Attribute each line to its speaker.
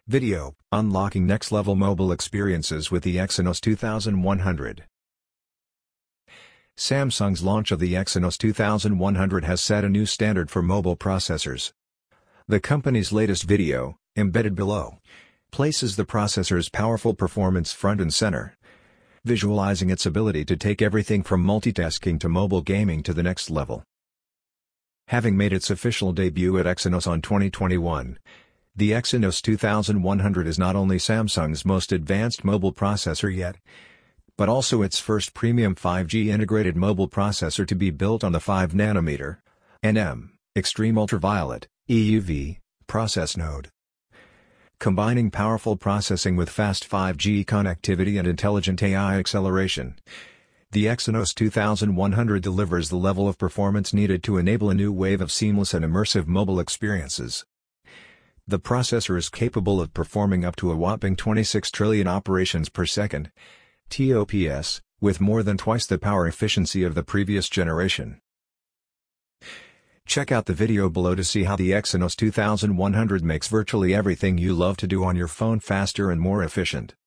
Speaker 1: Video: Unlocking next-level mobile experiences with the Exynos 2100. Samsung's launch of the Exynos 2100 has set a new standard for mobile processors. The company's latest video, embedded below, places the processor's powerful performance front and center, visualizing its ability to take everything from multitasking to mobile gaming to the next level. Having made its official debut at Exynos 2021, the Exynos 2100 is not only Samsung's most advanced mobile processor yet, but also its first premium 5G integrated mobile processor to be built on the 5nm (nm) extreme ultraviolet (EUV) process node. Combining powerful processing with fast 5G connectivity and intelligent AI acceleration, the Exynos 2100 delivers the level of performance needed to enable a new wave of seamless and immersive mobile experiences. The processor is capable of performing up to a whopping 26 trillion operations per second (TOPS), with more than twice the power efficiency of the previous generation. Check out the video below to see how the Exynos 2100 makes virtually everything you love to do on your phone faster and more efficient.